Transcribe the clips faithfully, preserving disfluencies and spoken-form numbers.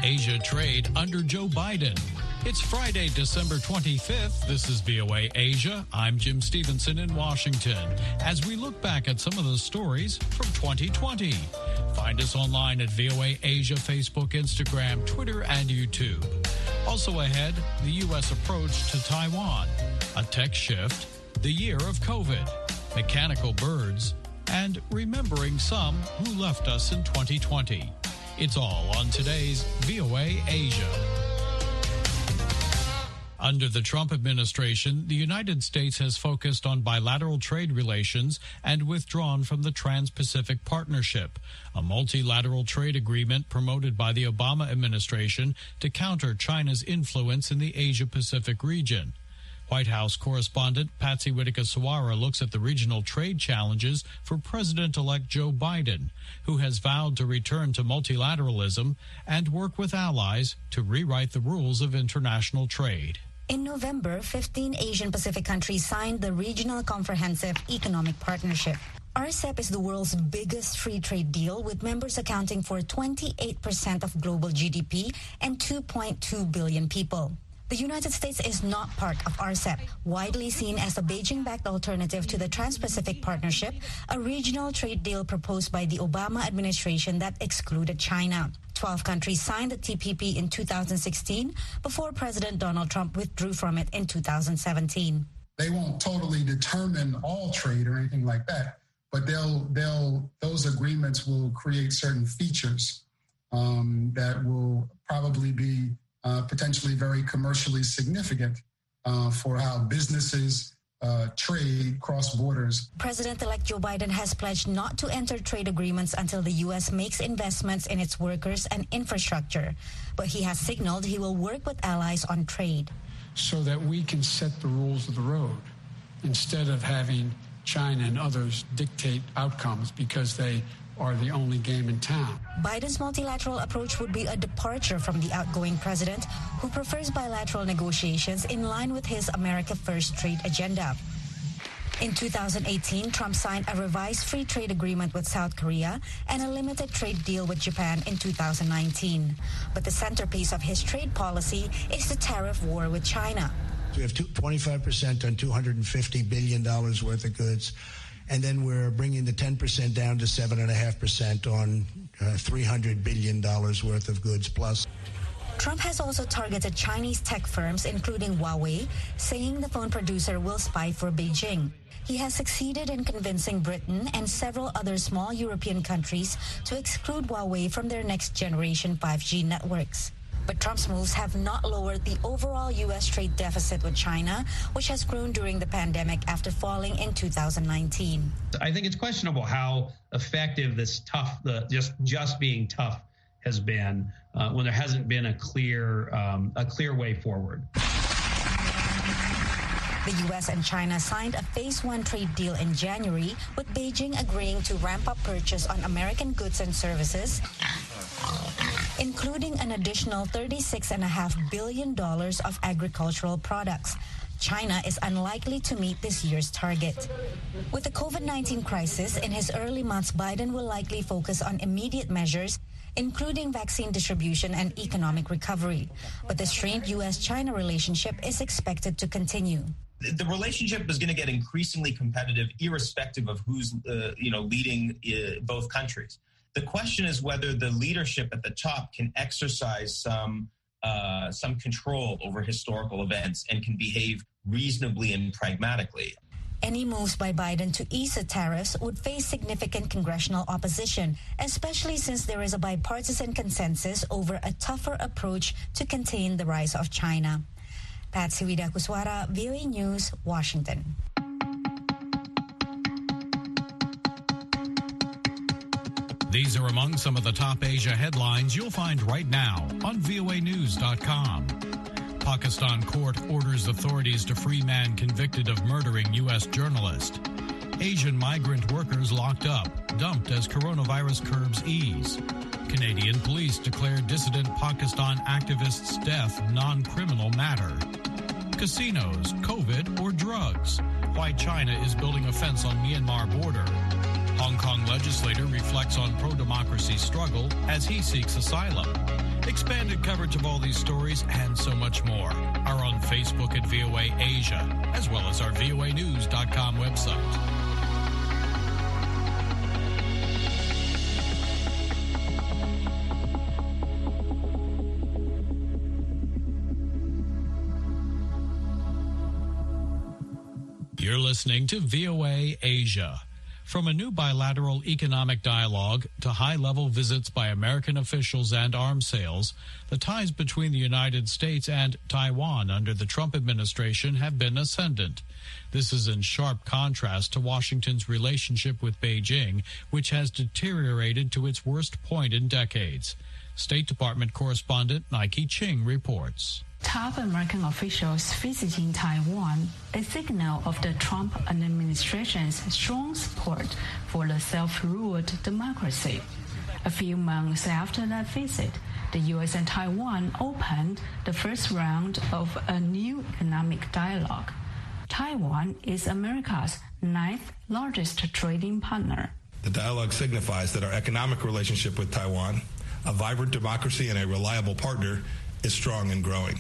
Asia trade under Joe Biden. It's Friday, December twenty-fifth. This is V O A Asia. I'm Jim Stevenson in Washington as we look back at some of the stories from twenty twenty. Find us online at V O A Asia, Facebook, Instagram, Twitter, and YouTube. Also ahead, the U S approach to Taiwan, a tech shift, the year of COVID, mechanical birds, and remembering some who left us in twenty twenty. It's all on today's V O A Asia. Under the Trump administration, the United States has focused on bilateral trade relations and withdrawn from the Trans-Pacific Partnership, a multilateral trade agreement promoted by the Obama administration to counter China's influence in the Asia-Pacific region. White House correspondent Patsy Widakuswara looks at the regional trade challenges for President-elect Joe Biden, who has vowed to return to multilateralism and work with allies to rewrite the rules of international trade. In November, fifteen Asian-Pacific countries signed the Regional Comprehensive Economic Partnership. R C E P is the world's biggest free trade deal, with members accounting for twenty-eight percent of global G D P and two point two billion people. The United States is not part of R C E P, widely seen as a Beijing-backed alternative to the Trans-Pacific Partnership, a regional trade deal proposed by the Obama administration that excluded China. Twelve countries signed the T P P in two thousand sixteen before President Donald Trump withdrew from it in two thousand seventeen. They won't totally determine all trade or anything like that, but they'll they'll those agreements will create certain features um, that will probably be uh, potentially very commercially significant uh, for how businesses Uh, trade cross borders. President-elect Joe Biden has pledged not to enter trade agreements until the U S makes investments in its workers and infrastructure. But he has signaled he will work with allies on trade. So that we can set the rules of the road instead of having China and others dictate outcomes because they are the only game in town. Biden's multilateral approach would be a departure from the outgoing president, who prefers bilateral negotiations in line with his America First trade agenda. In two thousand eighteen, Trump signed a revised free trade agreement with South Korea and a limited trade deal with Japan in two thousand nineteen. But the centerpiece of his trade policy is the tariff war with China. We have twenty-five percent on two hundred fifty billion dollars worth of goods. And then we're bringing the ten percent down to seven point five percent on uh, three hundred billion dollars worth of goods plus. Trump has also targeted Chinese tech firms, including Huawei, saying the phone producer will spy for Beijing. He has succeeded in convincing Britain and several other small European countries to exclude Huawei from their next-generation five G networks. But Trump's moves have not lowered the overall U S trade deficit with China, which has grown during the pandemic after falling in two thousand nineteen. I think it's questionable how effective this tough, the just just being tough has been uh, when there hasn't been a clear um, a clear way forward. The U S and China signed a phase one trade deal in January, with Beijing agreeing to ramp up purchase on American goods and services, including an additional thirty-six point five billion dollars of agricultural products. China is unlikely to meet this year's target. With the COVID nineteen crisis in his early months, Biden will likely focus on immediate measures, including vaccine distribution and economic recovery. But the strained U S China relationship is expected to continue. The relationship is going to get increasingly competitive, irrespective of who's uh, you know leading uh, both countries. The question is whether the leadership at the top can exercise some uh, some control over historical events and can behave reasonably and pragmatically. Any moves by Biden to ease the tariffs would face significant congressional opposition, especially since there is a bipartisan consensus over a tougher approach to contain the rise of China. Patsy Widakuswara, V O A News, Washington. These are among some of the top Asia headlines you'll find right now on V O A news dot com. Pakistan court orders authorities to free man convicted of murdering U S journalist. Asian migrant workers locked up, dumped as coronavirus curbs ease. Canadian police declare dissident Pakistan activist's death non-criminal matter. Casinos, COVID, or drugs? Why China is building a fence on Myanmar border. Hong Kong legislator reflects on pro-democracy struggle as he seeks asylum. Expanded coverage of all these stories and so much more are on Facebook at V O A Asia, as well as our V O A news dot com website. You're listening to V O A Asia. From a new bilateral economic dialogue to high-level visits by American officials and arms sales, the ties between the United States and Taiwan under the Trump administration have been ascendant. This is in sharp contrast to Washington's relationship with Beijing, which has deteriorated to its worst point in decades. State Department correspondent Nike Ching reports. Top American officials visiting Taiwan, a signal of the Trump administration's strong support for the self-ruled democracy. A few months after that visit, the U S and Taiwan opened the first round of a new economic dialogue. Taiwan is America's ninth largest trading partner. The dialogue signifies that our economic relationship with Taiwan, a vibrant democracy and a reliable partner, is strong and growing.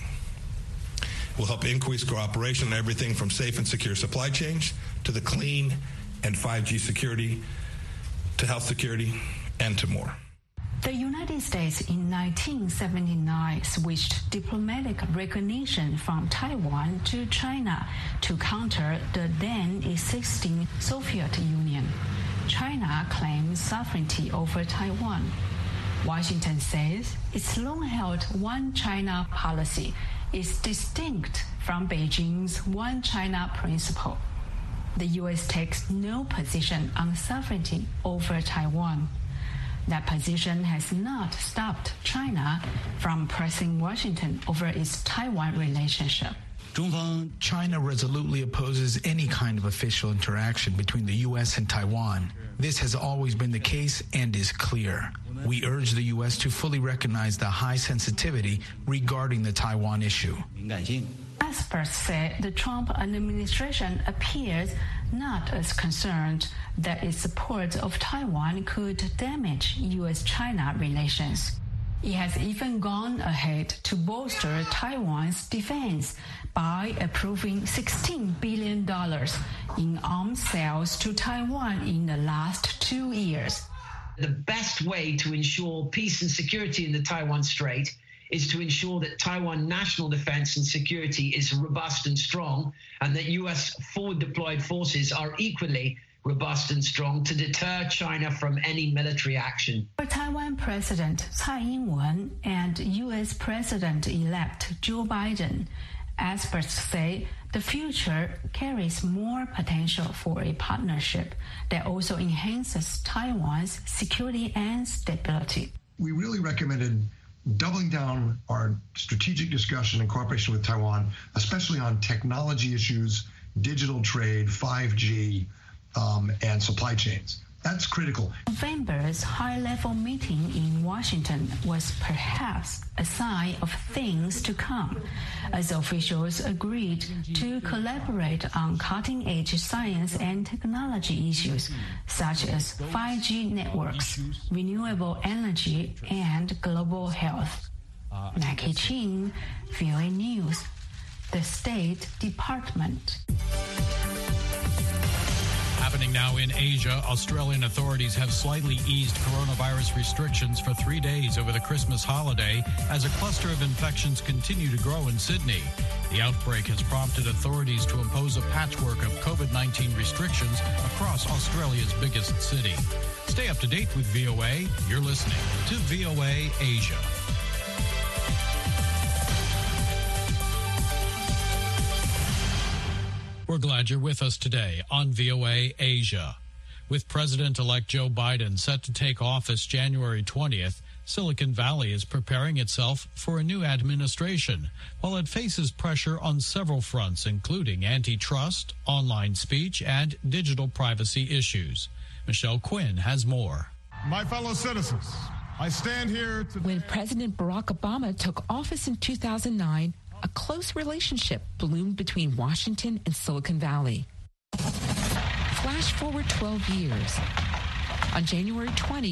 Will help increase cooperation in everything from safe and secure supply chains to the clean and five G security to health security and to more. The United States in nineteen seventy-nine switched diplomatic recognition from Taiwan to China to counter the then existing Soviet Union. China claims sovereignty over Taiwan. Washington says its long-held One China policy is distinct from Beijing's One China principle. The U S takes no position on sovereignty over Taiwan. That position has not stopped China from pressing Washington over its Taiwan relationship. China resolutely opposes any kind of official interaction between the U S and Taiwan. This has always been the case and is clear. We urge the U S to fully recognize the high sensitivity regarding the Taiwan issue. Experts say the Trump administration appears not as concerned that its support of Taiwan could damage U S China relations. It has even gone ahead to bolster Taiwan's defense by approving sixteen billion dollars in arms sales to Taiwan in the last two years. The best way to ensure peace and security in the Taiwan Strait is to ensure that Taiwan national defense and security is robust and strong, and that U S forward deployed forces are equally robust and strong to deter China from any military action. For Taiwan President Tsai Ing-wen and U S President-elect Joe Biden, experts say the future carries more potential for a partnership that also enhances Taiwan's security and stability. We really recommended doubling down our strategic discussion and cooperation with Taiwan, especially on technology issues, digital trade, five G, um, and supply chains. That's critical. November's high-level meeting in Washington was perhaps a sign of things to come, as officials agreed to collaborate on cutting-edge science and technology issues, such as five G networks, renewable energy, and global health. Nike Ching, V O A News, the State Department. Happening now in Asia, Australian authorities have slightly eased coronavirus restrictions for three days over the Christmas holiday as a cluster of infections continue to grow in Sydney. The outbreak has prompted authorities to impose a patchwork of COVID nineteen restrictions across Australia's biggest city. Stay up to date with V O A. You're listening to V O A Asia. We're glad you're with us today on V O A Asia. With President-elect Joe Biden set to take office January twentieth, Silicon Valley is preparing itself for a new administration, while it faces pressure on several fronts, including antitrust, online speech, and digital privacy issues. Michelle Quinn has more. My fellow citizens, I stand here today. When President Barack Obama took office in two thousand nine, a close relationship bloomed between Washington and Silicon Valley. Flash forward twelve years. On January twentieth,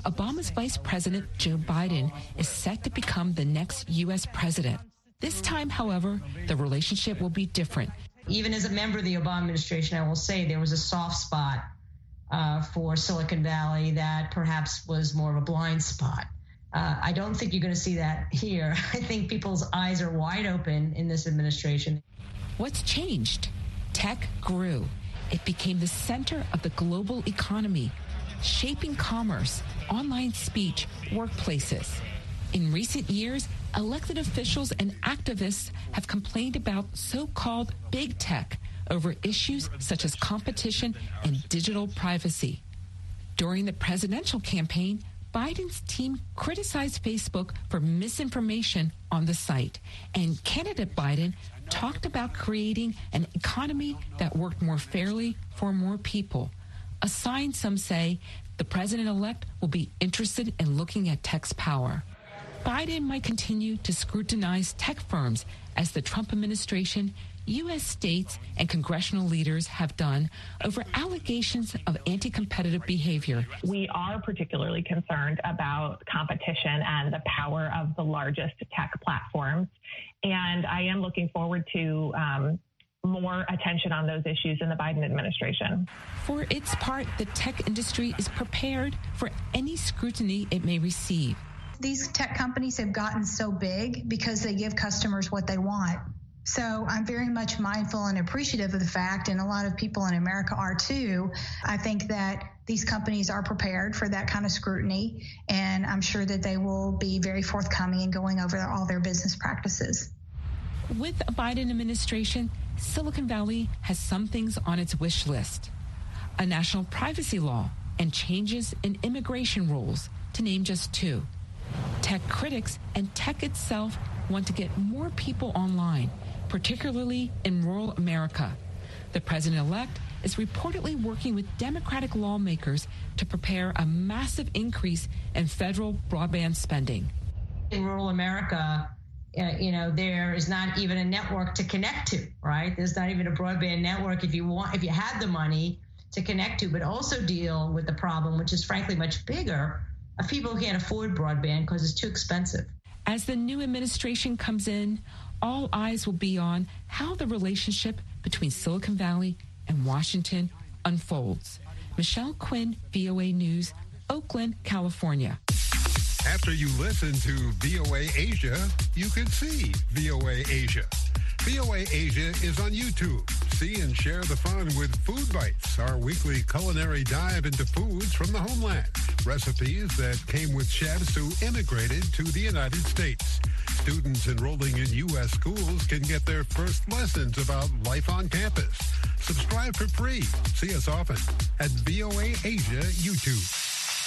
Obama's Vice President Joe Biden is set to become the next U S president. This time, however, the relationship will be different. Even as a member of the Obama administration, I will say there was a soft spot uh, for Silicon Valley that perhaps was more of a blind spot. Uh, I don't think you're going to see that here. I think people's eyes are wide open in this administration. What's changed? Tech grew. It became the center of the global economy, shaping commerce, online speech, workplaces. In recent years, elected officials and activists have complained about so-called big tech over issues such as competition and digital privacy. During the presidential campaign, Biden's team criticized Facebook for misinformation on the site, and candidate Biden talked about creating an economy that worked more fairly for more people, a sign, some say, the president-elect will be interested in looking at tech's power. Biden might continue to scrutinize tech firms as the Trump administration, U S states, and congressional leaders have done over allegations of anti-competitive behavior. We are particularly concerned about competition and the power of the largest tech platforms. And I am looking forward to um, more attention on those issues in the Biden administration. For its part, the tech industry is prepared for any scrutiny it may receive. These tech companies have gotten so big because they give customers what they want. So I'm very much mindful and appreciative of the fact, and a lot of people in America are too. I think that these companies are prepared for that kind of scrutiny, and I'm sure that they will be very forthcoming in going over all their business practices. With a Biden administration, Silicon Valley has some things on its wish list. A national privacy law and changes in immigration rules, to name just two. Tech critics and tech itself want to get more people online, particularly in rural America. The president-elect is reportedly working with Democratic lawmakers to prepare a massive increase in federal broadband spending. In rural America, uh, you know, there is not even a network to connect to, right? There's not even a broadband network if you want, if you had the money to connect to, but also deal with the problem, which is frankly much bigger, of people who can't afford broadband because it's too expensive. As the new administration comes in, all eyes will be on how the relationship between Silicon Valley and Washington unfolds. Michelle Quinn, V O A News, Oakland, California. After you listen to V O A Asia, you can see V O A Asia. V O A Asia is on YouTube. See and share the fun with Food Bites, our weekly culinary dive into foods from the homeland. Recipes that came with chefs who immigrated to the United States. Students enrolling in U S schools can get their first lessons about life on campus. Subscribe for free. See us often at V O A Asia YouTube.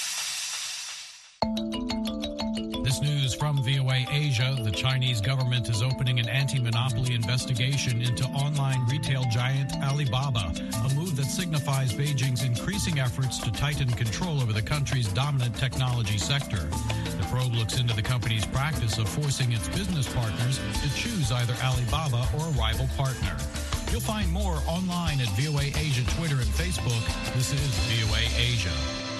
This news from V O A Asia. The Chinese government is opening an anti-monopoly investigation into online retail giant Alibaba, a move that signifies Beijing's increasing efforts to tighten control over the country's dominant technology sector. The probe looks into the company's practice of forcing its business partners to choose either Alibaba or a rival partner. You'll find more online at V O A Asia Twitter and Facebook. This is V O A Asia.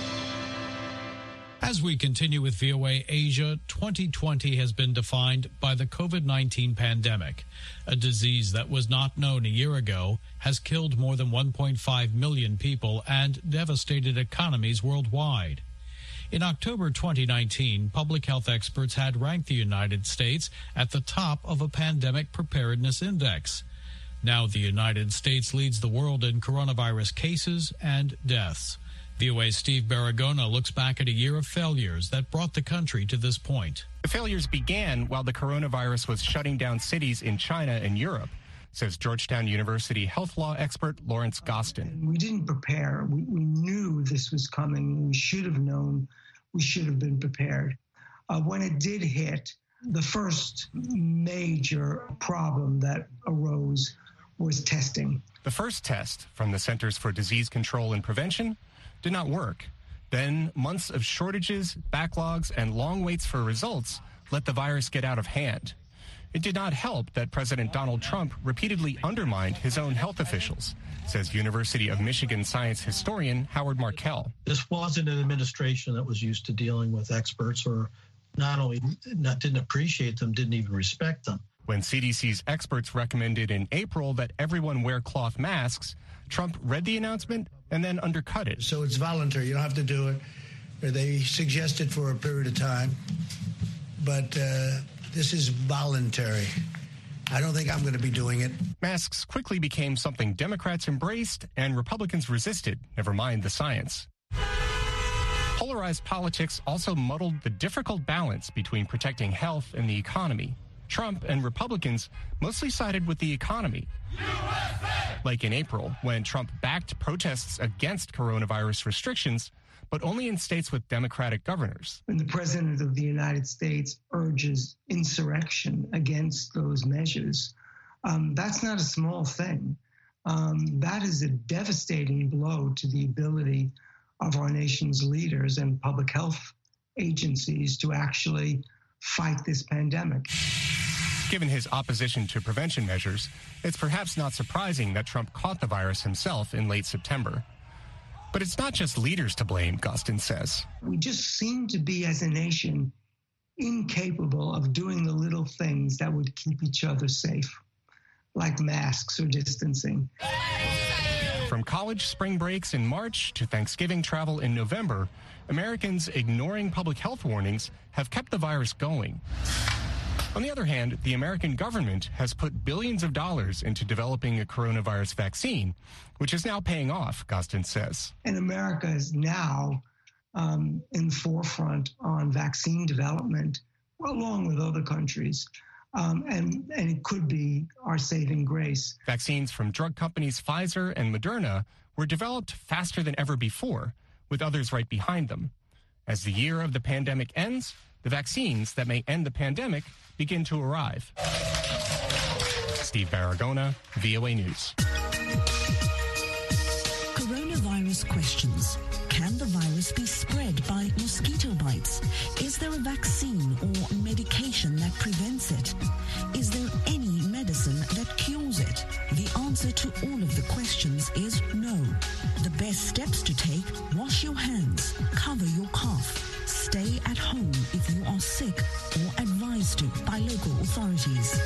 As we continue with V O A Asia, twenty twenty has been defined by the COVID nineteen pandemic. A disease that was not known a year ago has killed more than one point five million people and devastated economies worldwide. In October twenty nineteen, public health experts had ranked the United States at the top of a pandemic preparedness index. Now the United States leads the world in coronavirus cases and deaths. V O A's Steve Baragona looks back at a year of failures that brought the country to this point. The failures began while the coronavirus was shutting down cities in China and Europe, says Georgetown University health law expert Lawrence Gostin. We didn't prepare. We, we knew this was coming. We should have known. We should have been prepared. Uh, when it did hit, the first major problem that arose was testing. The first test from the Centers for Disease Control and Prevention did not work. Then months of shortages, backlogs, and long waits for results let the virus get out of hand. It did not help that President Donald Trump repeatedly undermined his own health officials, says University of Michigan science historian Howard Markel. This wasn't an administration that was used to dealing with experts, or not only not, didn't appreciate them, didn't even respect them. When C D C's experts recommended in April that everyone wear cloth masks, Trump read the announcement and then undercut it. So it's voluntary. You don't have to do it. They suggest it for a period of time, but uh, this is voluntary. I don't think I'm going to be doing it. Masks quickly became something Democrats embraced and Republicans resisted, never mind the science. Polarized politics also muddled the difficult balance between protecting health and the economy. Trump and Republicans mostly sided with the economy. U S A! Like in April, when Trump backed protests against coronavirus restrictions, but only in states with Democratic governors. When the President of the United States urges insurrection against those measures, um, that's not a small thing. Um, that is a devastating blow to the ability of our nation's leaders and public health agencies to actually fight this pandemic. Given his opposition to prevention measures, it's perhaps not surprising that Trump caught the virus himself in late September. But it's not just leaders to blame, Gostin says. We just seem to be, as a nation, incapable of doing the little things that would keep each other safe, like masks or distancing. From college spring breaks in March to Thanksgiving travel in November, Americans ignoring public health warnings have kept the virus going. On the other hand, the American government has put billions of dollars into developing a coronavirus vaccine, which is now paying off, Gostin says. And America is now um, in the forefront on vaccine development, along with other countries. Um, and, and it could be our saving grace. Vaccines from drug companies Pfizer and Moderna were developed faster than ever before, with others right behind them. As the year of the pandemic ends, the vaccines that may end the pandemic begin to arrive. Steve Baragona, V O A News. Coronavirus questions. Can the virus be spread by mosquito bites? Is there a vaccine or medication that prevents it? Is there any medicine that cures it? The answer to all of the questions is no. The best steps to take: wash your hands, cover your cough, stay at home if you are sick or advised to by local authorities.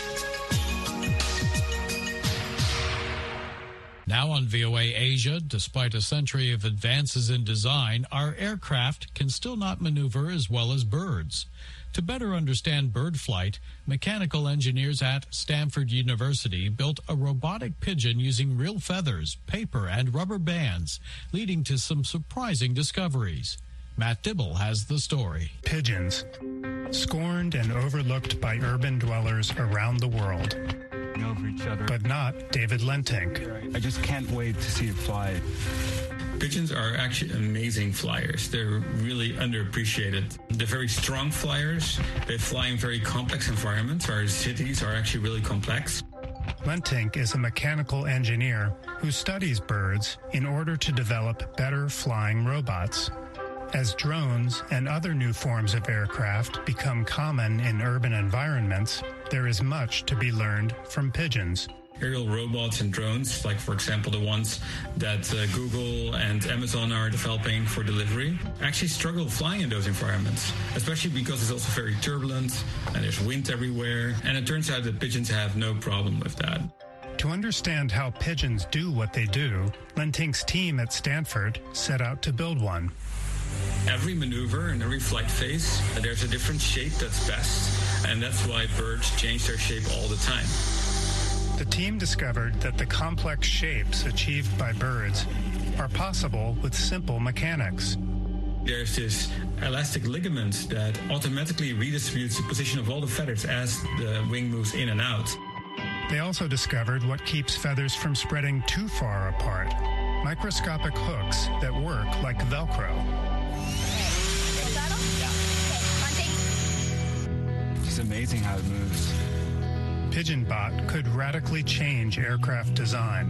Now on V O A Asia, despite a century of advances in design, our aircraft can still not maneuver as well as birds. To better understand bird flight, mechanical engineers at Stanford University built a robotic pigeon using real feathers, paper, and rubber bands, leading to some surprising discoveries. Matt Dibble has the story. Pigeons, scorned and overlooked by urban dwellers around the world. Over each other. But not David Lentink. I just can't wait to see it fly. Pigeons are actually amazing flyers. They're really underappreciated. They're very strong flyers. They fly in very complex environments. Our cities are actually really complex. Lentink is a mechanical engineer who studies birds in order to develop better flying robots. As drones and other new forms of aircraft become common in urban environments, there is much to be learned from pigeons. Aerial robots and drones, like, for example, the ones that uh, Google and Amazon are developing for delivery, actually struggle flying in those environments, especially because it's also very turbulent and there's wind everywhere. And it turns out that pigeons have no problem with that. To understand how pigeons do what they do, Lentink's team at Stanford set out to build one. Every maneuver and every flight phase, there's a different shape that's best, and that's why birds change their shape all the time. The team discovered that the complex shapes achieved by birds are possible with simple mechanics. There's this elastic ligament that automatically redistributes the position of all the feathers as the wing moves in and out. They also discovered what keeps feathers from spreading too far apart: microscopic hooks that work like Velcro. It's amazing how it moves. PigeonBot could radically change aircraft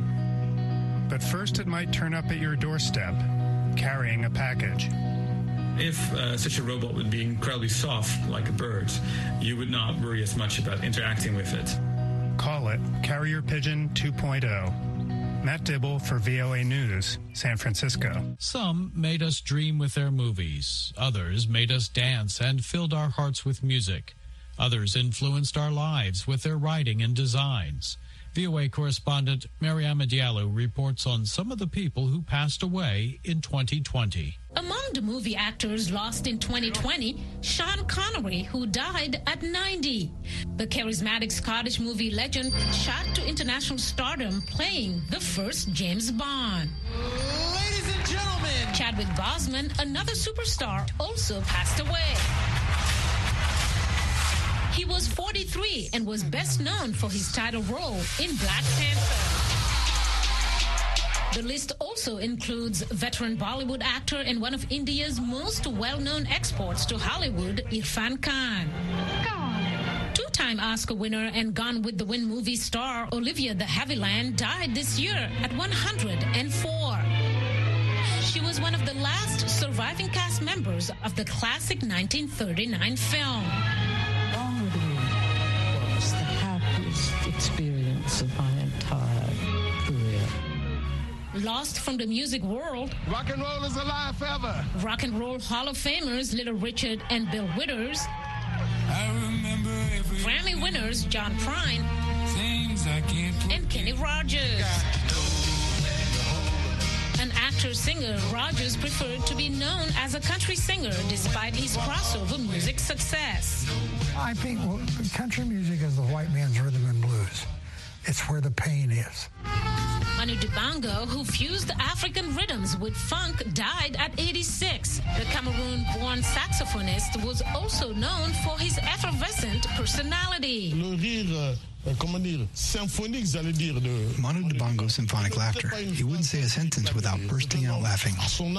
design. But first it might turn up at your doorstep, carrying a package. If uh, such a robot would be incredibly soft, like a bird, you would not worry as much about interacting with it. Call it Carrier Pigeon two point oh. Matt Dibble for V O A News, San Francisco. Some made us dream with their movies. Others made us dance and filled our hearts with music. Others influenced our lives with their writing and designs. V O A correspondent Mariama Diallo reports on some of the people who passed away in twenty twenty. Among the movie actors lost in twenty twenty, Sean Connery, who died at ninety. The charismatic Scottish movie legend shot to international stardom playing the first James Bond. Ladies and gentlemen, Chadwick Boseman, another superstar, also passed away. He was forty-three and was best known for his title role in Black Panther. The list also includes veteran Bollywood actor and one of India's most well-known exports to Hollywood, Irfan Khan. Two-time Oscar winner and Gone with the Wind movie star Olivia de Havilland died this year at one hundred four. She was one of the last surviving cast members of the classic nineteen thirty-nine film. Was the happiest experience of my entire career. Lost from the music world, rock and roll is alive forever. Rock and Roll Hall of Famers Little Richard and Bill Withers, I remember every Grammy winners John Prine, things I can't and Kenny Rogers. An actor-singer, Rogers preferred to be known as a country singer despite his crossover music success. I think well, country music is the white man's rhythm and blues. It's where the pain is. Manu Dibango, who fused African rhythms with funk, died at eighty-six. The Cameroon-born saxophonist was also known for his effervescent personality. Le rire, euh, comment dire, symphonique, j'allais dire, de... Manu Dibango's symphonic laughter. He wouldn't say a sentence without bursting out laughing.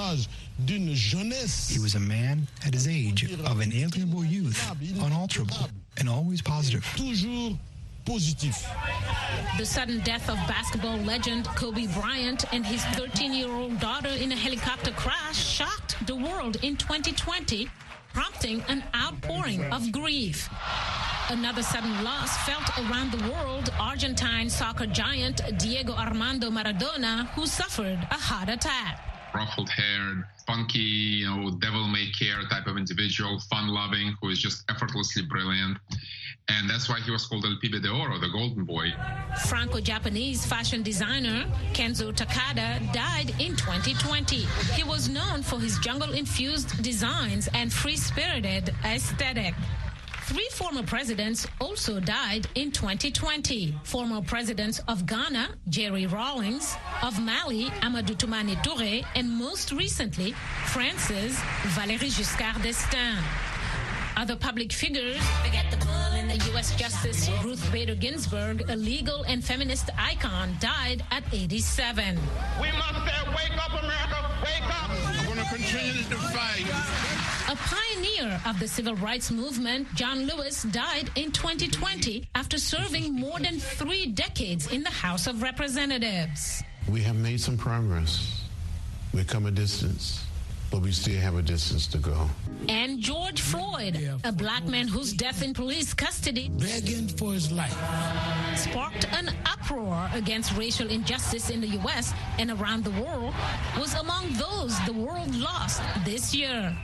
He was a man at his age of inalienable youth, unalterable, and always positive. Toujours positif. The sudden death of basketball legend Kobe Bryant and his thirteen-year-old daughter in a helicopter crash shocked the world in twenty twenty, prompting an outpouring of grief. Another sudden loss felt around the world, Argentine soccer giant Diego Armando Maradona, who suffered a heart attack. Ruffled-haired, funky, you know, devil-may-care type of individual, fun-loving, who is just effortlessly brilliant. And that's why he was called El Pibe de Oro, the Golden Boy. Franco-Japanese fashion designer Kenzo Takada died in twenty twenty. He was known for his jungle-infused designs and free-spirited aesthetic. Three former presidents also died in twenty twenty. Former presidents of Ghana, Jerry Rawlings, of Mali, Amadou Toumani Touré, and most recently, France's Valéry Giscard d'Estaing. Other public figures, forget the bull in the U S Justice Ruth Bader Ginsburg, a legal and feminist icon, died at eighty-seven. We must say, wake up, America, wake up. I'm going to continue to fight. A pioneer of the civil rights movement, John Lewis, died in twenty twenty after serving more than three decades in the House of Representatives. We have made some progress. We've come a distance, but we still have a distance to go. And George Floyd, a black man whose death in police custody, begging for his life, sparked an uproar against racial injustice in the U S and around the world, was among those the world lost this year.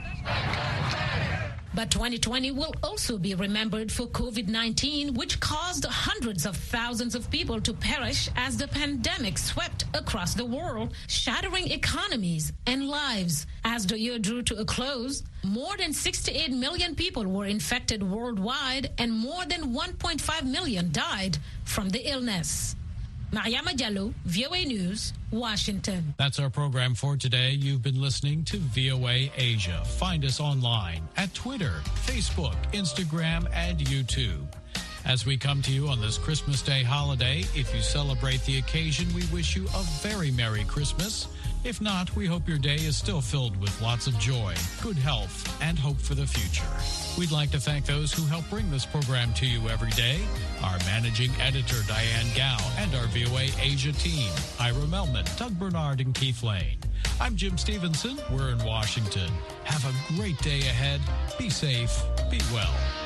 But twenty twenty will also be remembered for COVID nineteen, which caused hundreds of thousands of people to perish as the pandemic swept across the world, shattering economies and lives. As the year drew to a close, more than sixty-eight million people were infected worldwide and more than one point five million died from the illness. Mariama Diallo, V O A News, Washington. That's our program for today. You've been listening to V O A Asia. Find us online at Twitter, Facebook, Instagram, and YouTube. As we come to you on this Christmas Day holiday, if you celebrate the occasion, we wish you a very Merry Christmas. If not, we hope your day is still filled with lots of joy, good health, and hope for the future. We'd like to thank those who help bring this program to you every day, our managing editor, Diane Gao, and our V O A Asia team, Ira Melman, Doug Bernard, and Keith Lane. I'm Jim Stevenson. We're in Washington. Have a great day ahead. Be safe. Be well.